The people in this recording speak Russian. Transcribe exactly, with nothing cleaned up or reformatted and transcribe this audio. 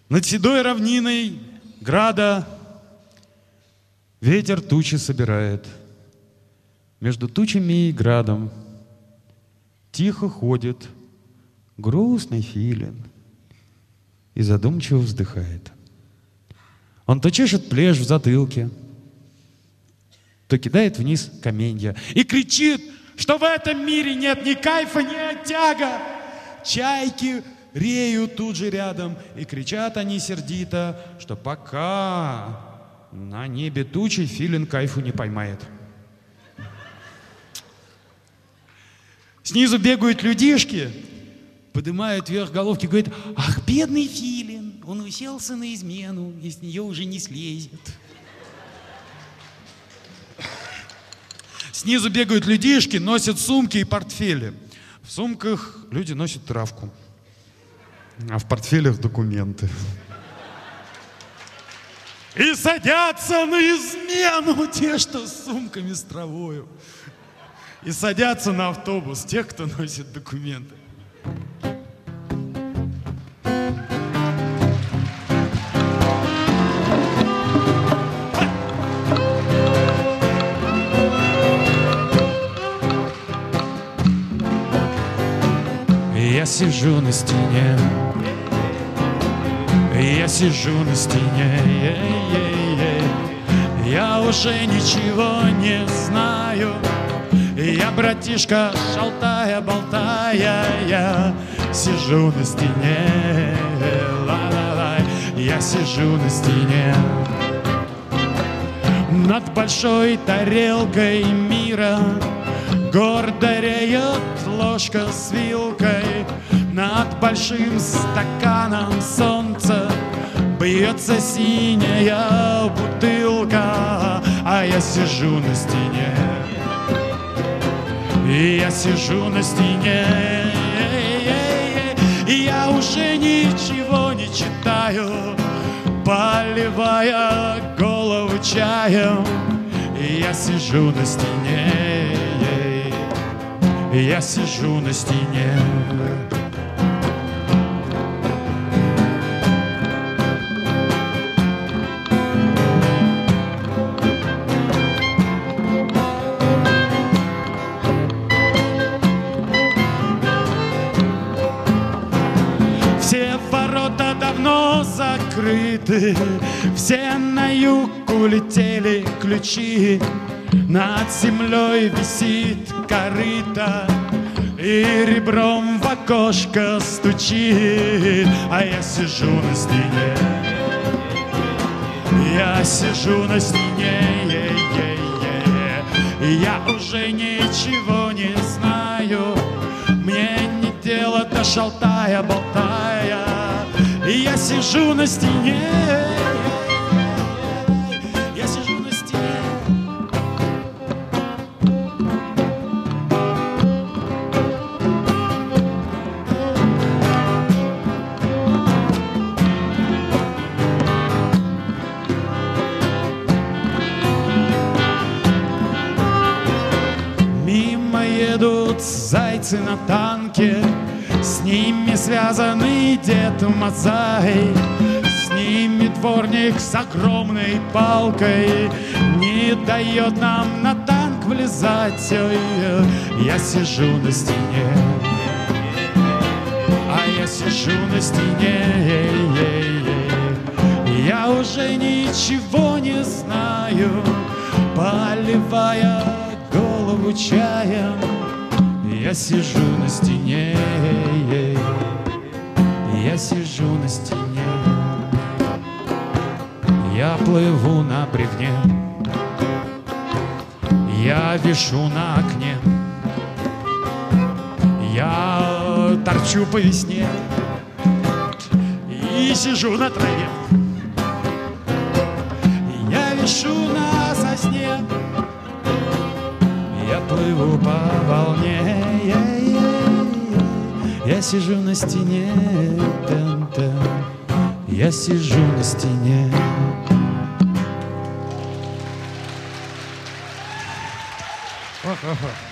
Над седой равниной града ветер тучи собирает. Между тучами и градом тихо ходит грустный филин и задумчиво вздыхает. Он то чешет плешь в затылке, то кидает вниз каменья и кричит, что в этом мире нет ни кайфа, ни оттяга. Чайки реют тут же рядом, и кричат они сердито, что пока на небе тучи филин кайфу не поймает. Снизу бегают людишки, поднимают вверх головки, говорят: ах, бедный филин, он уселся на измену, и с нее уже не слезет. Снизу бегают людишки, носят сумки и портфели. В сумках люди носят травку, а в портфелях документы. И садятся на измену те, что с сумками с травою. И садятся на автобус тех, кто носит документы. Я сижу на стене, я сижу на стене, я уже ничего не знаю. Я, братишка, шалтая-болтая, я сижу на стене, ла-ла-ла, я сижу на стене. Над большой тарелкой мира гордо реет ложка с вилкой. Над большим стаканом солнца бьется синяя бутылка, а я сижу на стене. И я сижу на стене, и я уже ничего не читаю, поливая голову чаем. И я сижу на стене, и я сижу на стене. Давно закрыты, все на юг улетели ключи. Над землей висит корыто и ребром в окошко стучит, а я сижу на стене. Я сижу на стене, я уже ничего не знаю. Мне не дело до шалтая-болтая. И я сижу на стене, я сижу на стене. Мимо едут зайцы на танке, с ними связанный Дед Мазай, с ними дворник с огромной палкой не дает нам на танк влезать. Я сижу на стене, а я сижу на стене, я уже ничего не знаю, поливая голову чаем. Я сижу на стене, я сижу на стене, я плыву на бревне, я вишу на окне, я торчу по весне и сижу на траве, я вишу на сосне, я плыву по волне. Я сижу на стене, я сижу на стене. Ох, ох, ох.